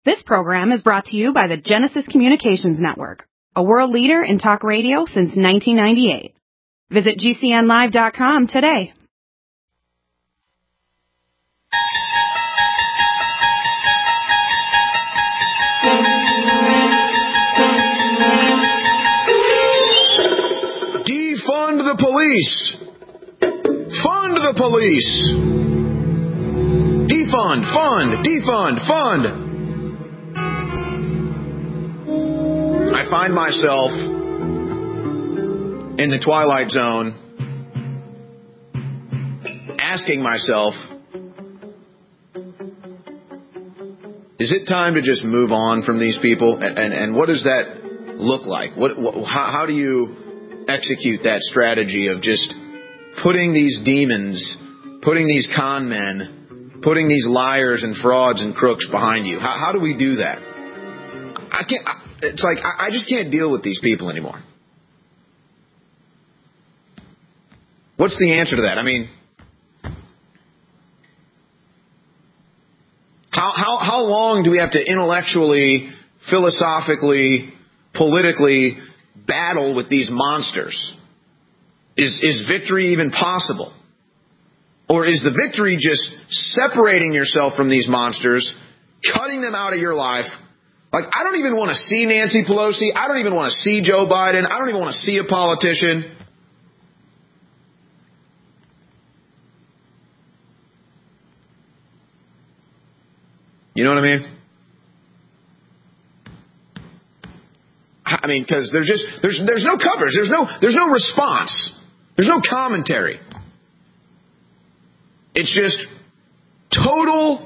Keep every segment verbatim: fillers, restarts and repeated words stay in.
This program is brought to you by the Genesis Communications Network, a world leader in talk radio since nineteen ninety-eight. Visit G C N live dot com today. Defund the police. Fund the police. Defund, fund, defund, fund. I find myself in the twilight zone asking myself, is it time to just move on from these people? And, and, and what does that look like? What, what, how, how do you execute that strategy of just putting these demons, putting these con men, putting these liars and frauds and crooks behind you? How, how do we do that? I can't. I, it's like I, I just can't deal with these people anymore. What's the answer to that? I mean, how how how long do we have to intellectually, philosophically, politically battle with these monsters? Is is victory even possible? Or is the victory just separating yourself from these monsters, cutting them out of your life? Like, I don't even want to see Nancy Pelosi. I don't even want to see Joe Biden. I don't even want to see a politician. You know what I mean? I mean, because there's just there's there's no covers. There's no there's no response. There's no commentary. It's just total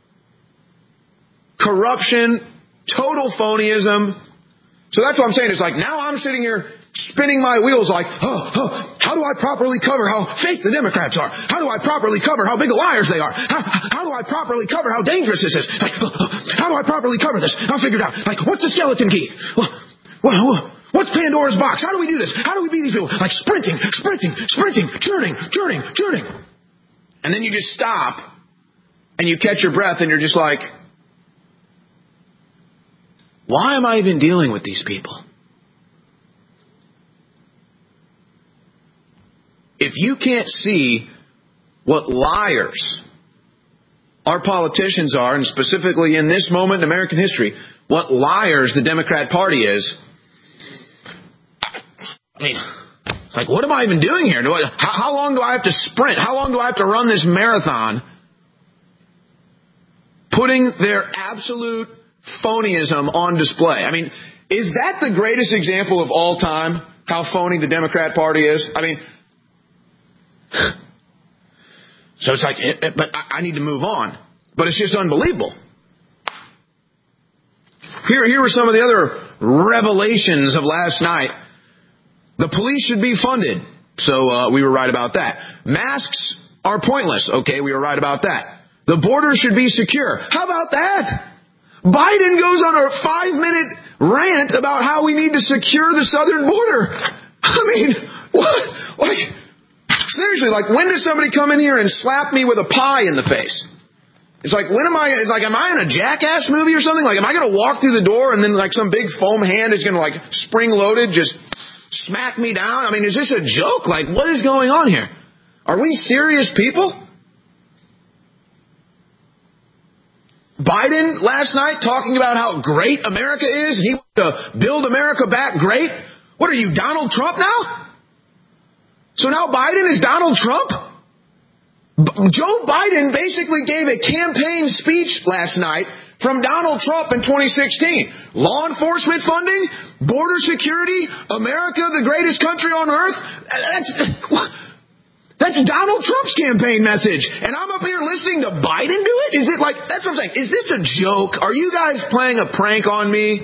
corruption, total phonyism. So that's what I'm saying. It's like now I'm sitting here spinning my wheels like, oh, oh, how do I properly cover how fake the Democrats are? How do I properly cover how big of liars they are? How, how do I properly cover how dangerous this is? Like, how do I properly cover this? I'll figure it out. Like, what's the skeleton key? What, what, what's Pandora's box? How do we do this? How do we beat these people? Like sprinting, sprinting, sprinting, churning, churning, churning. And then you just stop and you catch your breath and you're just like, why am I even dealing with these people? If you can't see what liars our politicians are, and specifically in this moment in American history, what liars the Democrat Party is, I mean, it's like, what am I even doing here? Do I, how, how long do I have to sprint? How long do I have to run this marathon? Putting their absolute phonyism on display. I mean, is that the greatest example of all time, how phony the Democrat Party is? I mean, so it's like, but I need to move on. But it's just unbelievable. Here, here were some of the other revelations of last night. The police should be funded. So uh, we were right about that. Masks are pointless. Okay, we were right about that. The border should be secure. How about that? Biden goes on a five-minute rant about how we need to secure the southern border. I mean, what? Like, seriously, like, when does somebody come in here and slap me with a pie in the face? It's like, when am I, it's like, am I in a Jackass movie or something? Like, am I going to walk through the door and then, like, some big foam hand is going to, like, spring-loaded, just smack me down? I mean, is this a joke? Like, what is going on here? Are we serious people? Biden last night talking about how great America is. He wants to build America back great. What are you, Donald Trump now? So now Biden is Donald Trump? B- Joe Biden basically gave a campaign speech last night from Donald Trump in twenty sixteen. Law enforcement funding, border security, America, the greatest country on earth. That's... That's Donald Trump's campaign message. And I'm up here listening to Biden do it? Is it like, that's what I'm saying. Is this a joke? Are you guys playing a prank on me?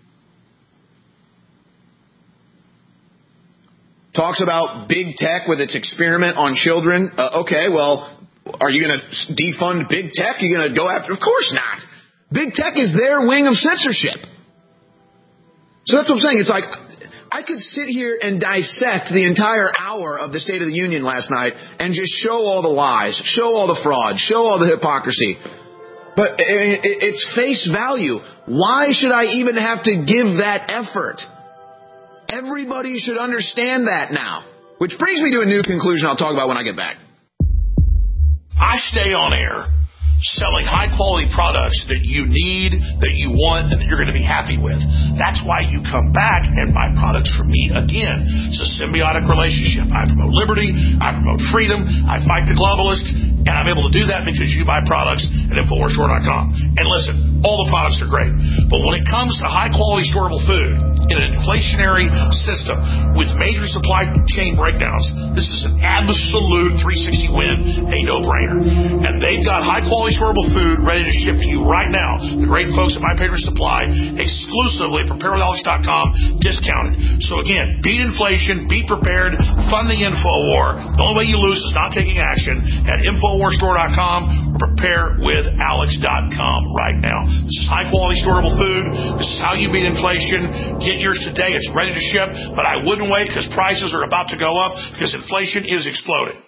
Talks about big tech with its experiment on children. Uh, okay, well, are you going to defund big tech? Are you going to go after? Of course not. Big tech is their wing of censorship. So that's what I'm saying. It's like, I could sit here and dissect the entire hour of the State of the Union last night and just show all the lies, show all the fraud, show all the hypocrisy. But it's face value. Why should I even have to give that effort? Everybody should understand that now. Which brings me to a new conclusion I'll talk about when I get back. I stay on air selling high-quality products that you need, that you want, and that you're going to be happy with. That's why you come back and buy products from me again. It's a symbiotic relationship. I promote liberty. I promote freedom. I fight the globalist. And I'm able to do that because you buy products at Infowars Store dot com. And listen, all the products are great. But when it comes to high-quality storable food in an inflationary system with major supply chain breakdowns, this is an absolute three sixty win, a no-brainer. And they've got high-quality storable food ready to ship to you right now. The great folks at My Patriot Supply, exclusively at prepare with alex dot com, discounted. So again, beat inflation, be prepared, fund the InfoWar. The only way you lose is not taking action at Infowars Store dot com or prepare with alex dot com right now. This is high-quality storable food. This is how you beat inflation. Get yours today. It's ready to ship, but I wouldn't wait because prices are about to go up because inflation is exploding.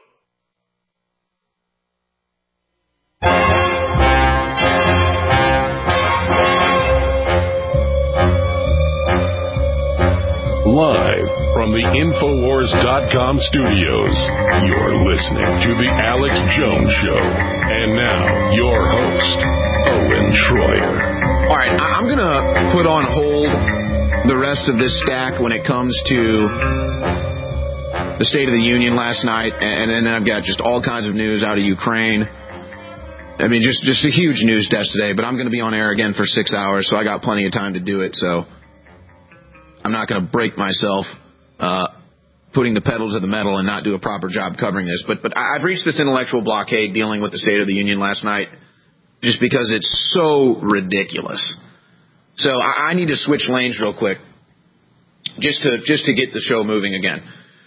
Live from the Infowars dot com studios, you're listening to The Alex Jones Show. And now, your host, Owen Schroyer. All right, I'm going to put on hold the rest of this stack when it comes to the State of the Union last night, and then I've got just all kinds of news out of Ukraine. I mean, just, just a huge news desk today, but I'm going to be on air again for six hours, so I got plenty of time to do it, so I'm not going to break myself uh, putting the pedal to the metal and not do a proper job covering this. But but I've reached this intellectual blockade dealing with the State of the Union last night just because it's so ridiculous. So I, I need to switch lanes real quick just to just to get the show moving again.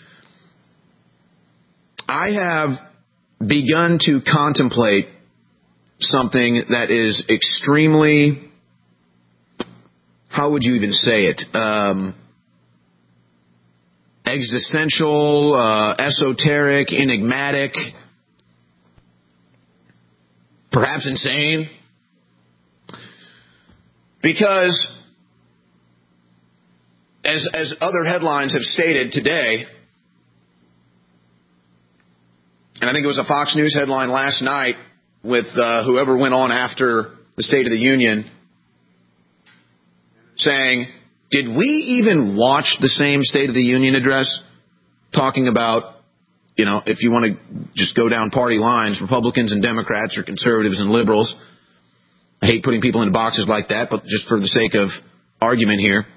I have begun to contemplate something that is extremely... How would you even say it? Um, existential, uh, esoteric, enigmatic, perhaps insane. Because, as as other headlines have stated today, and I think it was a Fox News headline last night with uh, whoever went on after the State of the Union, saying, did we even watch the same State of the Union address talking about, you know, if you want to just go down party lines, Republicans and Democrats or conservatives and liberals. I hate putting people in boxes like that, but just for the sake of argument here.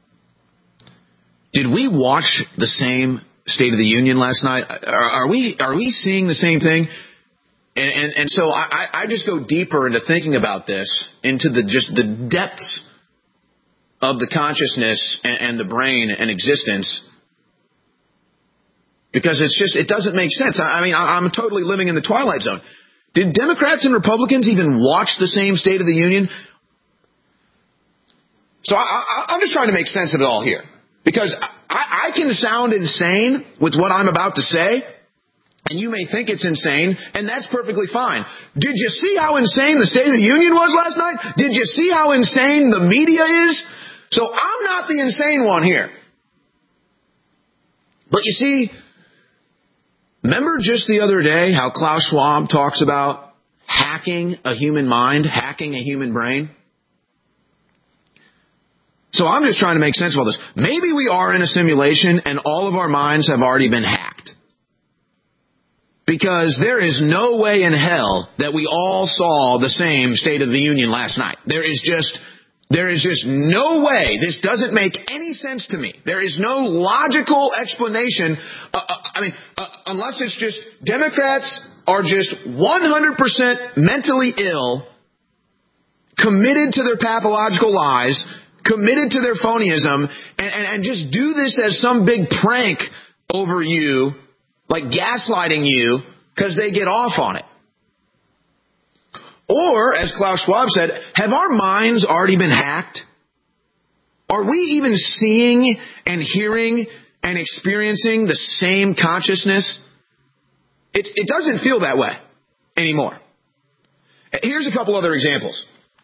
Did we watch the same State of the Union last night? Are, are we are we seeing the same thing? And, and, and so I, I just go deeper into thinking about this, into the just the depths of the consciousness and, and the brain and existence, because it's just, it doesn't make sense. I, I mean, I, I'm totally living in the twilight zone. Did Democrats and Republicans even watch the same State of the Union? So I, I, I'm just trying to make sense of it all here, because I, I can sound insane with what I'm about to say, and you may think it's insane, and that's perfectly fine. Did you see how insane the State of the Union was last night? Did you see how insane the media is? So I'm not the insane one here. But you see, remember just the other day how Klaus Schwab talks about hacking a human mind, hacking a human brain? So I'm just trying to make sense of all this. Maybe we are in a simulation and all of our minds have already been hacked. Because there is no way in hell that we all saw the same State of the Union last night. There is just... There is just no way. This doesn't make any sense to me. There is no logical explanation. Uh, uh, I mean, uh, unless it's just Democrats are just one hundred percent mentally ill, committed to their pathological lies, committed to their phonyism, and, and, and just do this as some big prank over you, like gaslighting you, because they get off on it. Or, as Klaus Schwab said, have our minds already been hacked? Are we even seeing and hearing and experiencing the same consciousness? It, it doesn't feel that way anymore. Here's a couple other examples.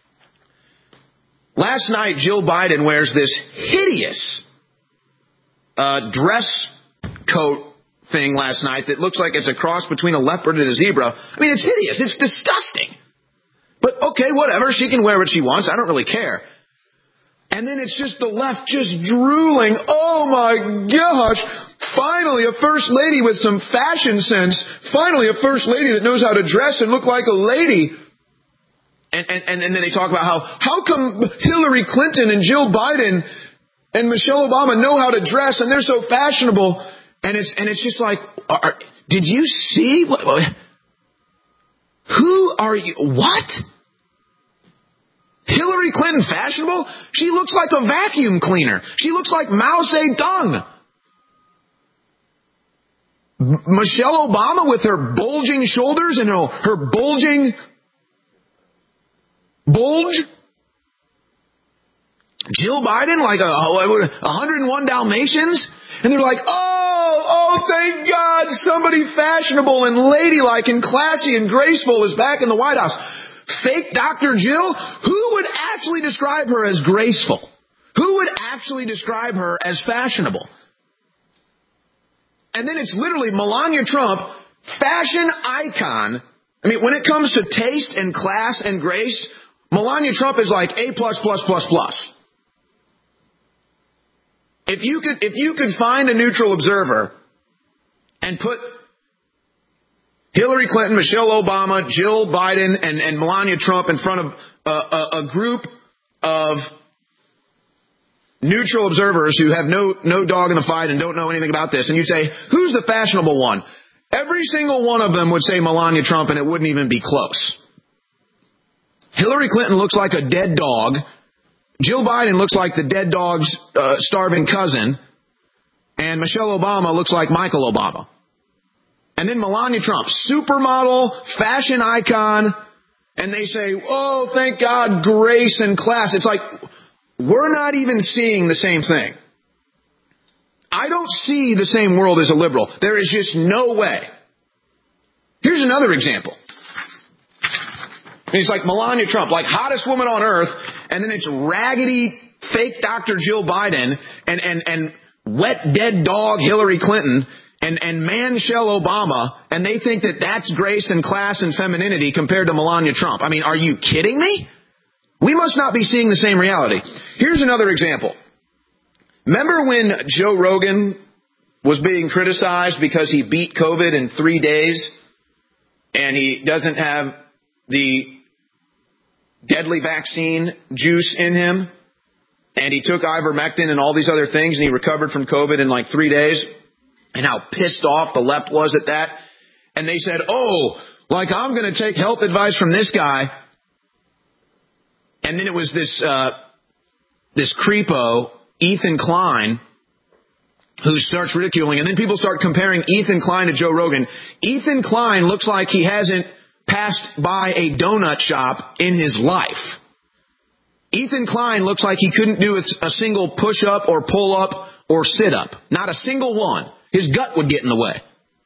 Last night, Jill Biden wears this hideous uh, dress coat thing last night that looks like it's a cross between a leopard and a zebra. I mean, it's hideous. It's disgusting. But okay, whatever. She can wear what she wants. I don't really care. And then it's just the left just drooling. Oh my gosh. Finally, a first lady with some fashion sense. Finally, a first lady that knows how to dress and look like a lady. And, and, and then they talk about how, how come Hillary Clinton and Jill Biden and Michelle Obama know how to dress and they're so fashionable. And it's, and it's just like, are, did you see what, what, who are you? What? Hillary Clinton fashionable? She looks like a vacuum cleaner. She looks like Mao Zedong. M- Michelle Obama with her bulging shoulders and her, her bulging bulge. Jill Biden like a, a one oh one Dalmatians. And they're like, oh, oh, thank God somebody fashionable and ladylike and classy and graceful is back in the White House. Fake Doctor Jill? Who would actually describe her as graceful? Who would actually describe her as fashionable? And then it's literally Melania Trump, fashion icon. I mean, when it comes to taste and class and grace, Melania Trump is like A plus plus plus plus. If you could, if you could find a neutral observer and put Hillary Clinton, Michelle Obama, Jill Biden, and, and Melania Trump in front of a, a, a group of neutral observers who have no, no dog in the fight and don't know anything about this, and you say, who's the fashionable one? Every single one of them would say Melania Trump, and it wouldn't even be close. Hillary Clinton looks like a dead dog. Jill Biden looks like the dead dog's uh, starving cousin. And Michelle Obama looks like Michael Obama. And then Melania Trump, supermodel, fashion icon. And they say, oh, thank God, grace and class. It's like, we're not even seeing the same thing. I don't see the same world as a liberal. There is just no way. Here's another example. He's like Melania Trump, like hottest woman on earth, and then it's raggedy, fake Doctor Jill Biden, and, and, and wet, dead dog Hillary Clinton, and, and man Michelle Obama, and they think that that's grace and class and femininity compared to Melania Trump. I mean, are you kidding me? We must not be seeing the same reality. Here's another example. Remember when Joe Rogan was being criticized because he beat COVID in three days, and he doesn't have the deadly vaccine juice in him, and he took ivermectin and all these other things, and he recovered from COVID in like three days, and how pissed off the left was at that. And they said, oh, like I'm going to take health advice from this guy. And then it was this, uh, this creepo, Ethan Klein, who starts ridiculing, and then people start comparing Ethan Klein to Joe Rogan. Ethan Klein looks like he hasn't passed by a donut shop in his life. Ethan Klein looks like he couldn't do a single push-up or pull-up or sit-up. Not a single one. His gut would get in the way.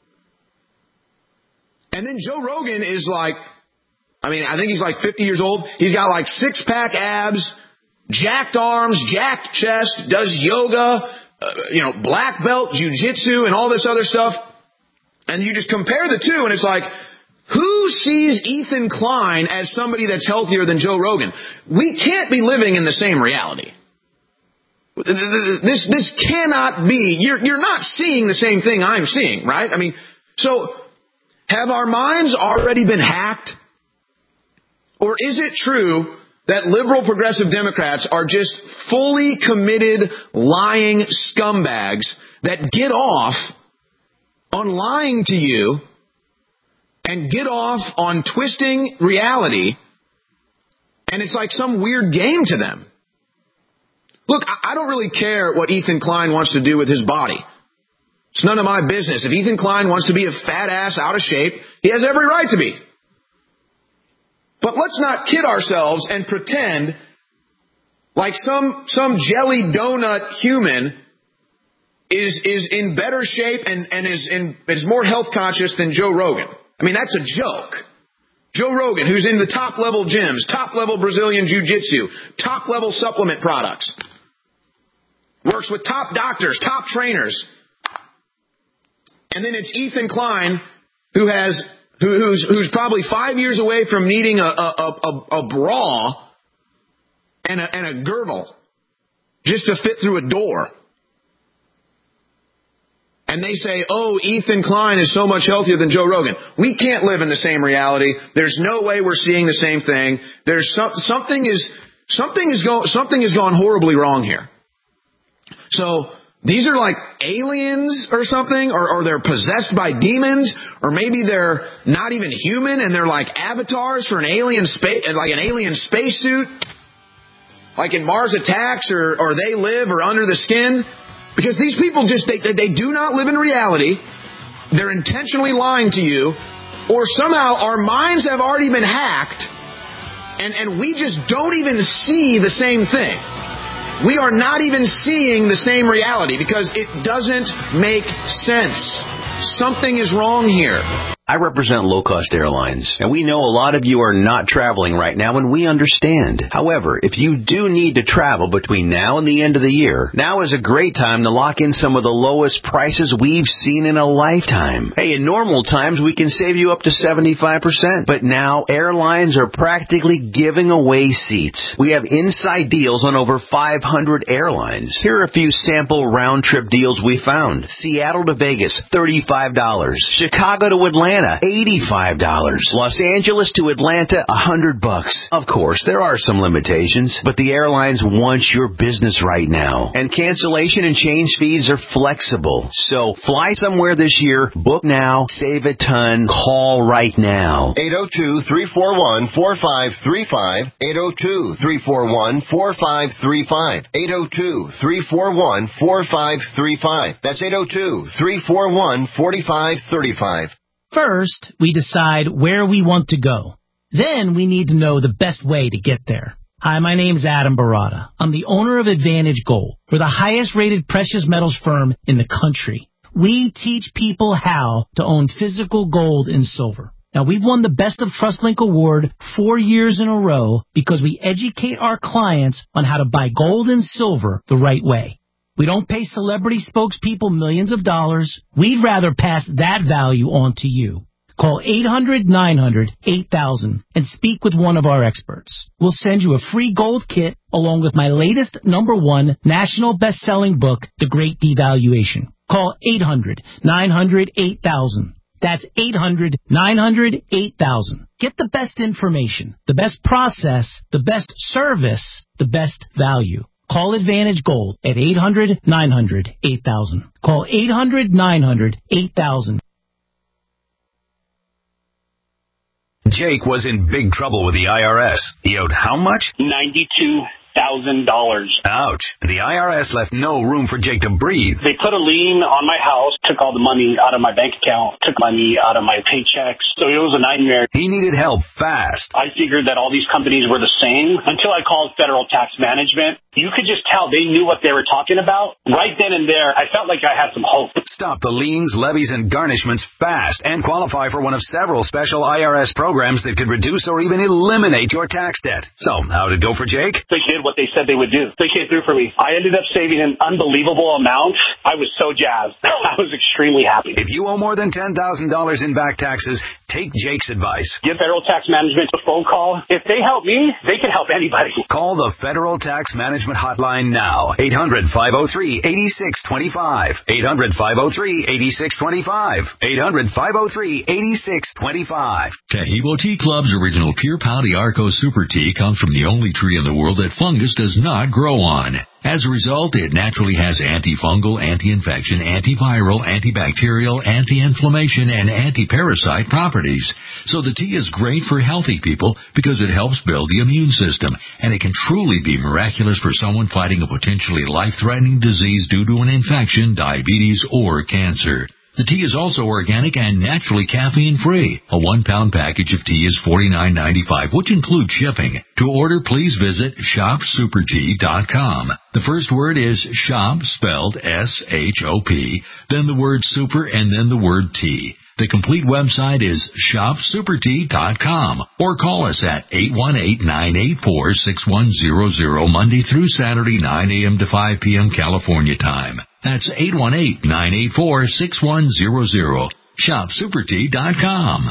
And then Joe Rogan is like, I mean, I think he's like fifty years old. He's got like six-pack abs, jacked arms, jacked chest, does yoga, uh, you know, black belt, jiu-jitsu, and all this other stuff. And you just compare the two, and it's like, who sees Ethan Klein as somebody that's healthier than Joe Rogan? We can't be living in the same reality. This, this cannot be. You're, you're not seeing the same thing I'm seeing, right? I mean, so have our minds already been hacked? Or is it true that liberal progressive Democrats are just fully committed lying scumbags that get off on lying to you and get off on twisting reality, and it's like some weird game to them? Look, I don't really care what Ethan Klein wants to do with his body. It's none of my business. If Ethan Klein wants to be a fat ass out of shape, he has every right to be. But let's not kid ourselves and pretend like some, some jelly donut human is, is in better shape and, and is in, is more health conscious than Joe Rogan. I mean, that's a joke. Joe Rogan, who's in the top-level gyms, top-level Brazilian Jiu-Jitsu, top-level supplement products, works with top doctors, top trainers. And then it's Ethan Klein, who has who, who's who's probably five years away from needing a a, a, a bra and a, and a girdle just to fit through a door. And they say, oh, Ethan Klein is so much healthier than Joe Rogan. We can't live in the same reality. There's no way we're seeing the same thing. There's some, something is something is going something is gone horribly wrong here. So these are like aliens or something, or, or they're possessed by demons, or maybe they're not even human and they're like avatars for an alien space, like an alien spacesuit, like in Mars Attacks, or or They Live, or Under the Skin. Because these people just, they, they do not live in reality. They're intentionally lying to you. Or somehow our minds have already been hacked, and, and we just don't even see the same thing. We are not even seeing the same reality because it doesn't make sense. Something is wrong here. I represent low-cost airlines, and we know a lot of you are not traveling right now, and we understand. However, if you do need to travel between now and the end of the year, now is a great time to lock in some of the lowest prices we've seen in a lifetime. Hey, in normal times, we can save you up to seventy-five percent, but now airlines are practically giving away seats. We have inside deals on over five hundred airlines. Here are a few sample round-trip deals we found. Seattle to Vegas, thirty-five dollars. Chicago to Atlanta, eighty-five dollars. Los Angeles to Atlanta, one hundred bucks. Of course, there are some limitations, but the airlines want your business right now. And cancellation and change fees are flexible. So fly somewhere this year, book now, save a ton, call right now. eight oh two, three four one, four five three five. eight oh two, three four one, four five three five. eight oh two, three four one, four five three five. That's eight oh two, three four one, four five three five. First, we decide where we want to go. Then we need to know the best way to get there. Hi, my name's Adam Barada. I'm the owner of Advantage Gold. We're the highest rated precious metals firm in the country. We teach people how to own physical gold and silver. Now, we've won the Best of TrustLink Award four years in a row because we educate our clients on how to buy gold and silver the right way. We don't pay celebrity spokespeople millions of dollars. We'd rather pass that value on to you. Call eight hundred, nine hundred, eight thousand and speak with one of our experts. We'll send you a free gold kit along with my latest number one national best-selling book, The Great Devaluation. Call eight hundred, nine hundred, eight thousand. That's eight hundred, nine hundred, eight thousand. Get the best information, the best process, the best service, the best value. Call Advantage Gold at eight hundred, nine hundred, eight thousand. Call eight hundred, nine hundred, eight thousand. Jake was in big trouble with the I R S. He owed how much? ninety-two thousand dollars. Ouch. The I R S left no room for Jake to breathe. They put a lien on my house, took all the money out of my bank account, took money out of my paychecks. So it was a nightmare. He needed help fast. I figured that all these companies were the same until I called Federal Tax Management. You could just tell they knew what they were talking about. Right then and there, I felt like I had some hope. Stop the liens, levies, and garnishments fast and qualify for one of several special I R S programs that could reduce or even eliminate your tax debt. So, how'd it go for Jake? They did what they said they would do. They came through for me. I ended up saving an unbelievable amount. I was so jazzed. I was extremely happy. If you owe more than ten thousand dollars in back taxes, take Jake's advice. Give Federal Tax Management a phone call. If they help me, they can help anybody. Call the Federal Tax Management Hotline now. eight hundred, five oh three, eight six two five. eight hundred, five oh three, eight six two five. eight hundred, five oh three, eight six two five. Tahibo Tea Club's original Pure Pau d'Arco Super Tea comes from the only tree in the world that fungus does not grow on. As a result, it naturally has antifungal, anti-infection, antiviral, antibacterial, anti-inflammation, and anti-parasite properties. So the tea is great for healthy people because it helps build the immune system, and it can truly be miraculous for someone fighting a potentially life-threatening disease due to an infection, diabetes, or cancer. The tea is also organic and naturally caffeine-free. A one-pound package of tea is forty-nine ninety-five, which includes shipping. To order, please visit shop super tea dot com. The first word is shop, spelled S H O P, then the word super, and then the word tea. The complete website is shop super tea dot com or call us at eight one eight, nine eight four, six one zero zero Monday through Saturday, nine a.m. to five p.m. California time. That's eight one eight, nine eight four, six one zero zero. shop super tea dot com.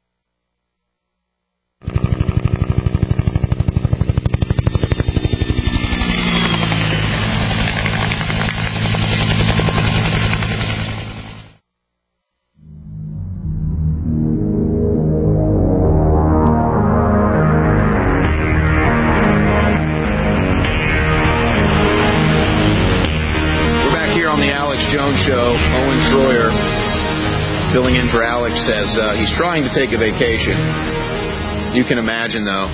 Filling in for Alex says uh, he's trying to take a vacation. You can imagine, though.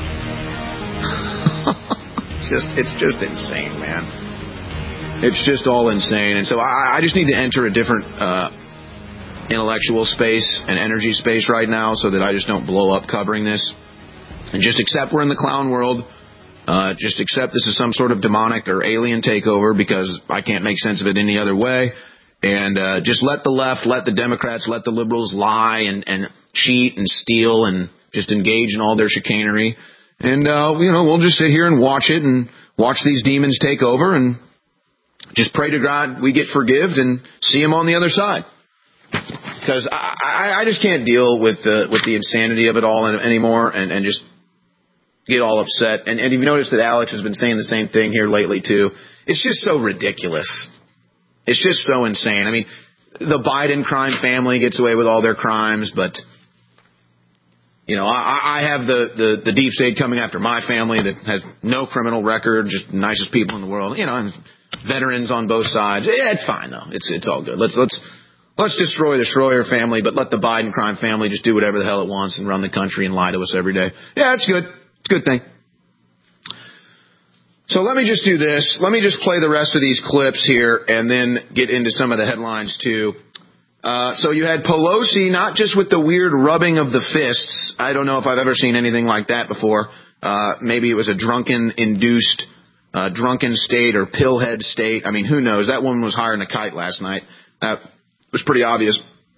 just It's just insane, man. It's just all insane. And so I, I just need to enter a different uh, intellectual space and energy space right now so that I just don't blow up covering this. And just accept we're in the clown world. Uh, just accept this is some sort of demonic or alien takeover because I can't make sense of it any other way. And uh, just let the left, let the Democrats, let the liberals lie and, and cheat and steal and just engage in all their chicanery. And, uh, you know, we'll just sit here and watch it and watch these demons take over and just pray to God we get forgived and see them on the other side. Because I, I, I just can't deal with the, with the insanity of it all anymore and, and just get all upset. And, and you've noticed that Alex has been saying the same thing here lately, too. It's just so ridiculous. It's just so insane. I mean, the Biden crime family gets away with all their crimes, but, you know, I, I have the, the, the deep state coming after my family that has no criminal record, just the nicest people in the world, you know, and veterans on both sides. Yeah, it's fine, though. It's it's all good. Let's let's let's destroy the Schroyer family, but let the Biden crime family just do whatever the hell it wants and run the country and lie to us every day. Yeah, it's good. It's a good thing. So let me just do this. Let me just play the rest of these clips here and then get into some of the headlines, too. Uh, so you had Pelosi, not just with the weird rubbing of the fists. I don't know if I've ever seen anything like that before. Uh, maybe it was a drunken-induced uh, drunken state or pillhead state. I mean, who knows? That woman was higher than a kite last night. That was pretty obvious.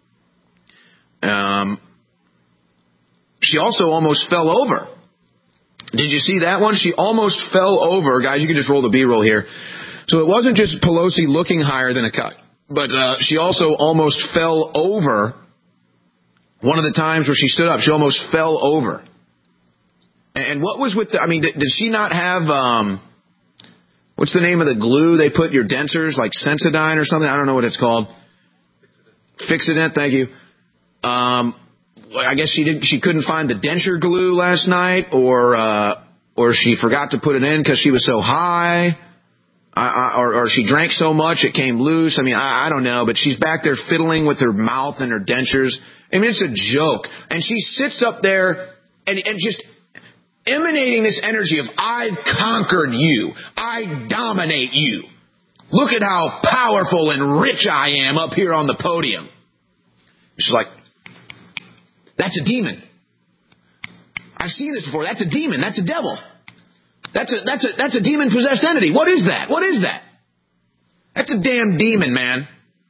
Um, she also almost fell over. Did you see that one? She almost fell over. Guys, you can just roll the B-roll here. So it wasn't just Pelosi looking higher than a kite, but uh, she also almost fell over. One of the times where she stood up, she almost fell over. And what was with the, I mean, did, did she not have, um, what's the name of the glue they put your dentures, like Sensodyne or something? I don't know what it's called. Fixodent, thank you. Um, I guess she didn't. She couldn't find the denture glue last night, or uh, or she forgot to put it in because she was so high, I, I, or, or she drank so much it came loose. I mean, I, I don't know, but she's back there fiddling with her mouth and her dentures. I mean, it's a joke. And she sits up there and, and just emanating this energy of I've conquered you, I dominate you. Look at how powerful and rich I am up here on the podium. She's like, that's a demon. I've seen this before. That's a demon. That's a devil. That's a that's a that's a demon-possessed entity. What is that? What is that? That's a damn demon, man.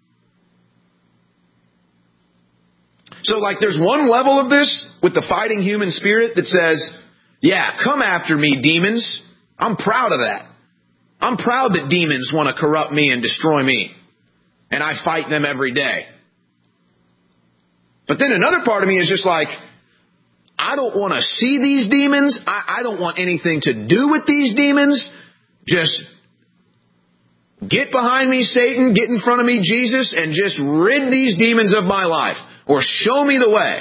So, like, there's one level of this with the fighting human spirit that says, yeah, come after me, demons. I'm proud of that. I'm proud that demons want to corrupt me and destroy me. And I fight them every day. But then another part of me is just like, I don't want to see these demons. I, I don't want anything to do with these demons. Just get behind me, Satan. Get in front of me, Jesus, and just rid these demons of my life. Or show me the way.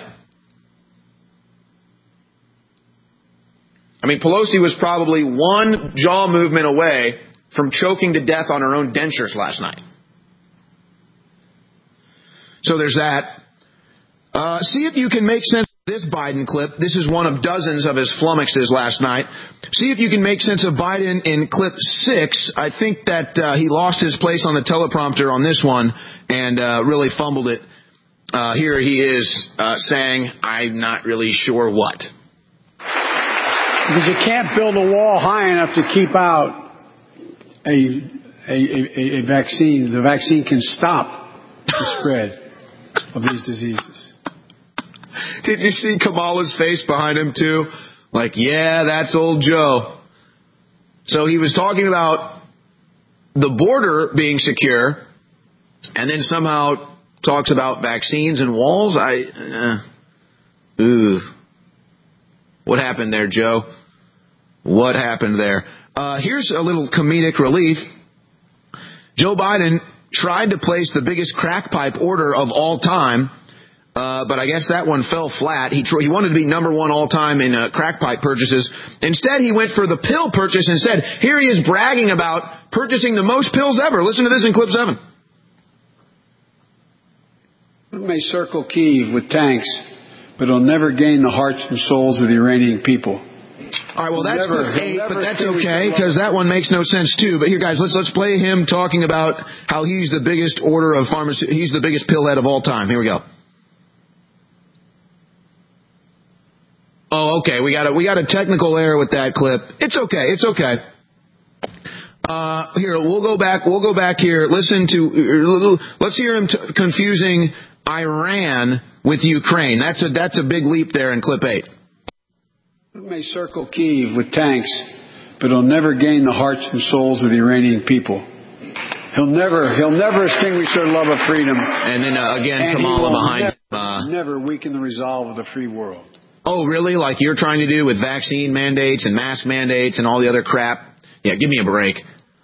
I mean, Pelosi was probably one jaw movement away from choking to death on her own dentures last night. So there's that. Uh, see if you can make sense of this Biden clip. This is one of dozens of his flummoxes last night. See if you can make sense of Biden in clip six. I think that uh, he lost his place on the teleprompter on this one and uh, really fumbled it. Uh, here he is uh, saying, I'm not really sure what. Because you can't build a wall high enough to keep out a, a, a, a vaccine. The vaccine can stop the spread of these diseases. Did you see Kamala's face behind him, too? Like, yeah, that's old Joe. So he was talking about the border being secure, and then somehow talks about vaccines and walls. I, uh, ooh. What happened there, Joe? What happened there? Uh, here's a little comedic relief. Joe Biden tried to place the biggest crack pipe order of all time, uh, but I guess that one fell flat. He tr- he wanted to be number one all time in uh, crack pipe purchases. Instead, he went for the pill purchase instead. Here he is bragging about purchasing the most pills ever. Listen to this in clip seven. It may circle Kyiv with tanks, but it'll never gain the hearts and souls of the Iranian people. All right, well, that's never, clip eight, but that's okay, because that one makes no sense, too. But here, guys, let's let's play him talking about how he's the biggest order of pharmacy, he's the biggest pill head of all time. Here we go. Oh, okay, we got a, we got a technical error with that clip. It's okay, it's okay. Uh, here, we'll go back, we'll go back here. Listen to, let's hear him t- confusing Iran with Ukraine. That's a, that's a big leap there in clip eight. It may circle Kyiv with tanks, but it'll never gain the hearts and souls of the Iranian people. He'll never, he'll never extinguish their love of freedom. And then uh, again, and Kamala behind never, him. Uh, never weaken the resolve of the free world. Oh, really? Like you're trying to do with vaccine mandates and mask mandates and all the other crap? Yeah, give me a break.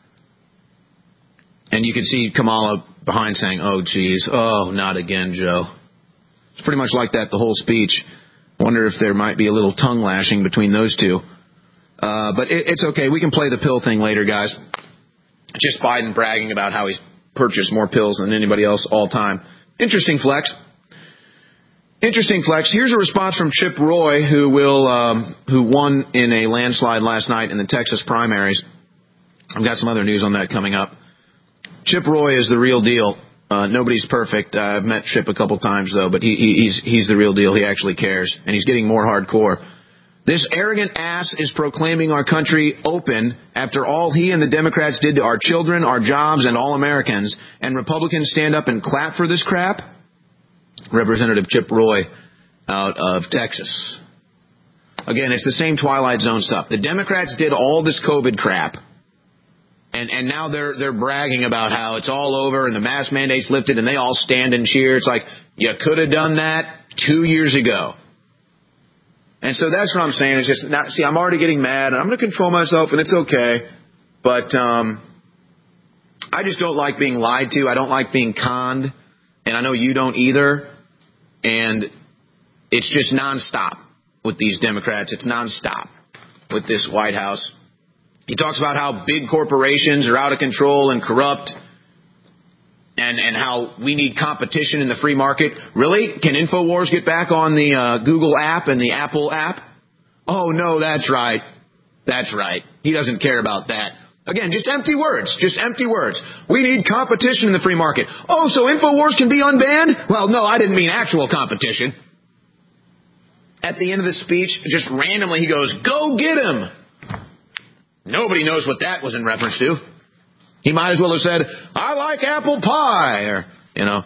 And you can see Kamala behind saying, oh, geez, oh, not again, Joe. It's pretty much like that the whole speech. I wonder if there might be a little tongue lashing between those two. Uh, but it, it's okay. We can play the pill thing later, guys. Just Biden bragging about how he's purchased more pills than anybody else all time. Interesting flex. Interesting flex. Here's a response from Chip Roy, who will um, who won in a landslide last night in the Texas primaries. I've got some other news on that coming up. Chip Roy is the real deal. Uh, nobody's perfect. Uh, I've met Chip a couple times, though, but he, he, he's he's the real deal. He actually cares, and he's getting more hardcore. This arrogant ass is proclaiming our country open after all he and the Democrats did to our children, our jobs, and all Americans, and Republicans stand up and clap for this crap? Representative Chip Roy out of Texas. Again, it's the same Twilight Zone stuff. The Democrats did all this COVID crap. And and now they're they're bragging about how it's all over and the mask mandate's lifted and they all stand and cheer. It's like, you could have done that two years ago. And so that's what I'm saying. It's just, not, see, I'm already getting mad. And I'm going to control myself, and it's okay. But um, I just don't like being lied to. I don't like being conned. And I know you don't either. And it's just nonstop with these Democrats. It's nonstop with this White House. He talks about how big corporations are out of control and corrupt, and, and how we need competition in the free market. Really? Can InfoWars get back on the uh, Google app and the Apple app? Oh, no, that's right. That's right. He doesn't care about that. Again, just empty words. Just empty words. We need competition in the free market. Oh, so InfoWars can be unbanned? Well, no, I didn't mean actual competition. At the end of the speech, just randomly he goes, go get him. Nobody knows what that was in reference to. He might as well have said, I like apple pie, or, you know,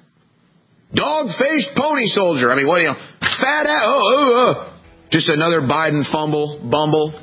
dog-faced pony soldier. I mean, what do you know, fat ass, oh, oh, oh. Just another Biden fumble, bumble.